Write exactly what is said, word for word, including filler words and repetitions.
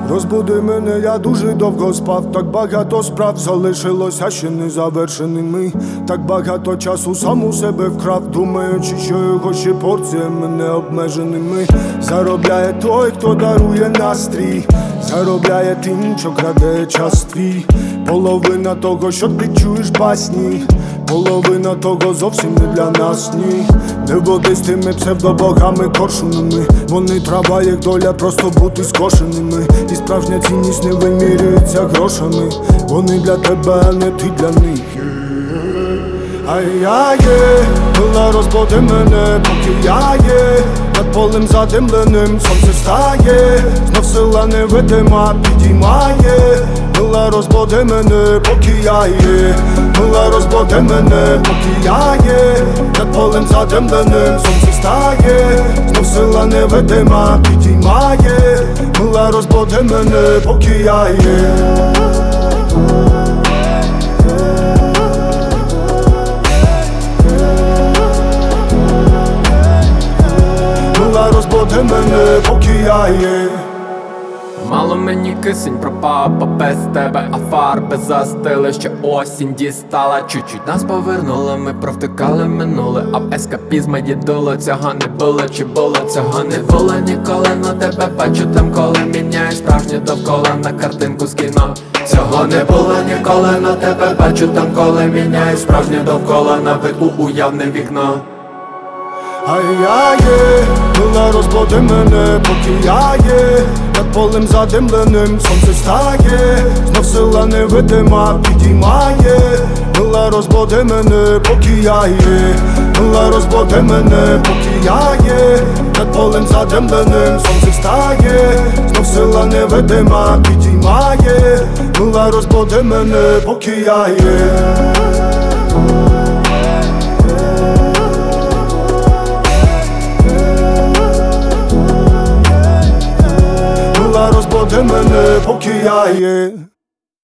Розбуди мене, я дуже довго спав. Так багато справ залишилося ще не завершеними. Так багато часу сам у себе вкрав, думаючи, що його ще порціями не обмеженими. Заробляє той, хто дарує настрій, заробляє тим, що краде час твій. Половина того, що ти чуєш басні, половина того зовсім не для нас, ні. Не води з тими псевдобогами коршунами. Вони права, як доля, просто бути скошеними. І справжня цінність не вимірюється грошами. Вони для тебе, а не ти для них. Ай-яй-є, мила розбуди мене, поки я є. Над полем задимленим сонце стає, знов сила невидима підіймає. Мила розбуди мене, поки я є. Мила розбуди мене, поки я є. Над полем задимленим сонце стає, знов сила невидима підіймає. Мила розбуди мене, поки я є. Розбуди мене, поки я є. Мало мені кисень пропав, бо без тебе, а фарби застили, ще осінь дістала. Чуть-чуть нас повернули, ми провтикали минуле, а в ескапізмі дідуло. Цього не було, чи було, цього не було ніколи. На тебе бачу там, коли міняю справжнє довкола на картинку з кіно. Цього не було ніколи, на тебе бачу там, коли міняю справжнє довкола на вид у уявне вікно. Ай-яй-є, мила розбуди мене, поки я є. Над полем задимленим сонце стає, знов сила невидима підіймає. Мила розбуди мене, поки я є. Мила розбуди мене, поки я є. Над полем задимленим сонце стає, знов сила невидима підіймає. Мила розбуди мене, поки я є. Розбуди мене, поки я є.